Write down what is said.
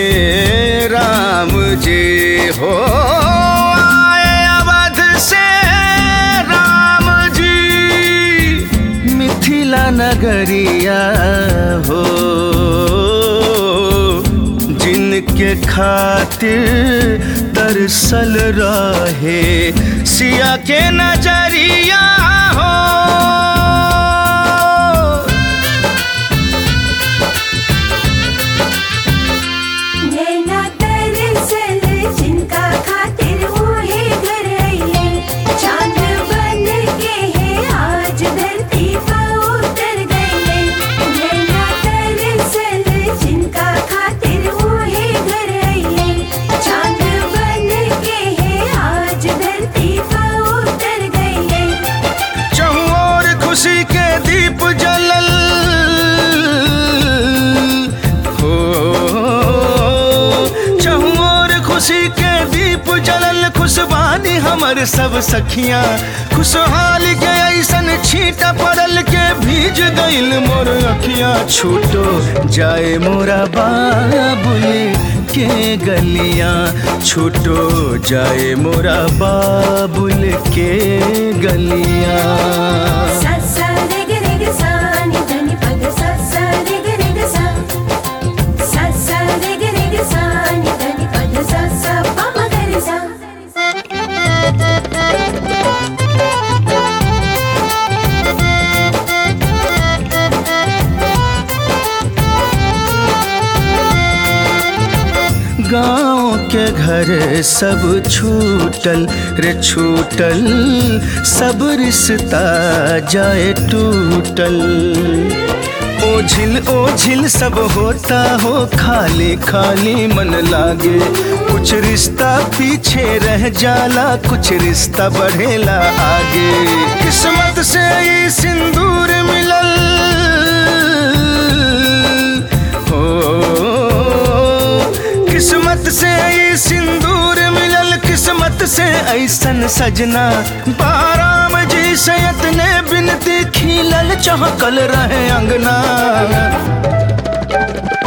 राम जी हो आए अवध से राम जी, मिथिला नगरिया हो जिनके खातिर तरसल रहे सिया के नजरिया हो। खुशी के दीप जलल हो, चहुँ ओर खुशी के दीप जलल, खुशबानी हमर सब सखियाँ, खुशहाल के ऐसन छींटा पड़ल के भीज गइल मोर अखियाँ। छूटो जाए मोरा बाबुल के गलियाँ, छूटो जाए मोरा बाबुल के गलियाँ। गाँव के घर सब छूटल रे छूटल, सब रिश्ता जाए टूटल। ओझिल सब होता हो खाली खाली मन लागे, कुछ रिश्ता पीछे रह जाला, कुछ रिश्ता बढ़ेला आगे। किस्मत से ये सिंदूर मिलल किस्मत से ये सिंदूर मिलल, किस्मत से ऐसन सजना। बाराम जी सैयद ने बिनती खिलल चहकल रहे अंगना।